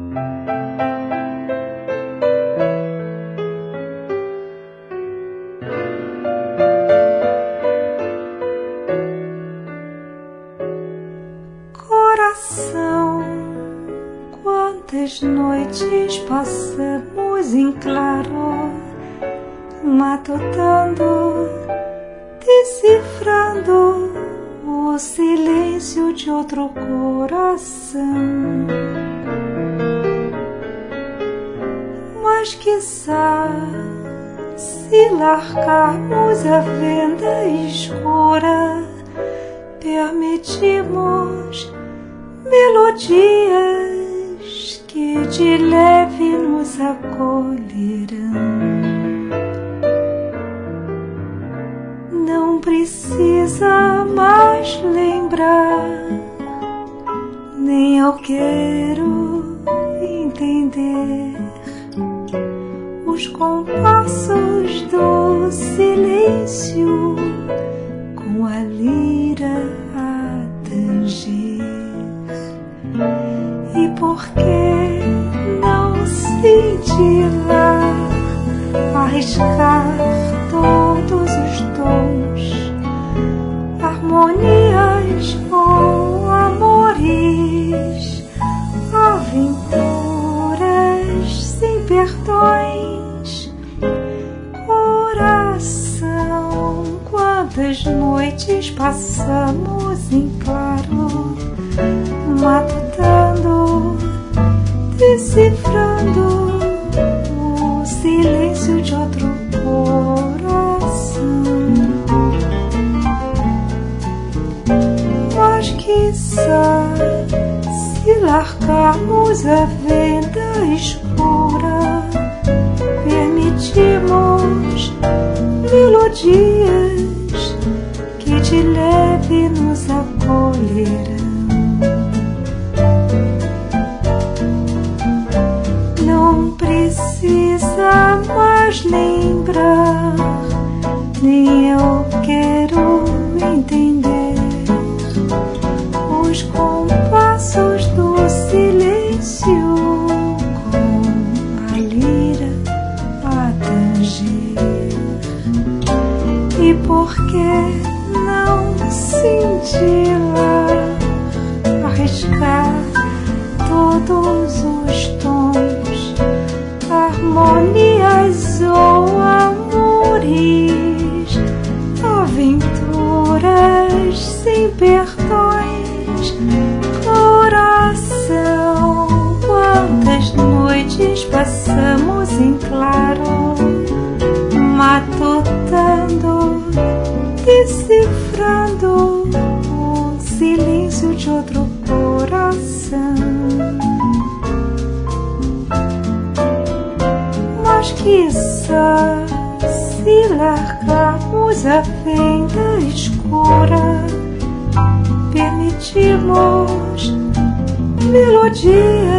Coração, quantas noites passamos em claro, matutando, decifrando o silêncio de outro coração. Mas quiçá, se largarmos a venda escura, permitimos melodias que de leve nos acolherão. Não precisa mais lembrar, nem eu quero entender os compassos do silêncio com a lira a tanger. E por que não cintilar, arriscar todos os tons, harmonias ou amores, aventuras sem perdões? Coração, quantas noites passamos em claro, matutando, decifrando o silêncio de outro coração. Mas quiçá, se largarmos a venda escura, permitimos melodias que de leve nos acolherão. Não precisa mais lembrar, nem eu quero entender os compassos do silêncio com a lira a tanger. E por que não cintilar, arriscar todos os tons, harmonias ou amores, aventuras sem perdões? Coração, quantas noites passamos em claro, matutando, decifrando o silêncio de outro coração. Mas quiçá, se largarmos a venda escura, permitimos melodias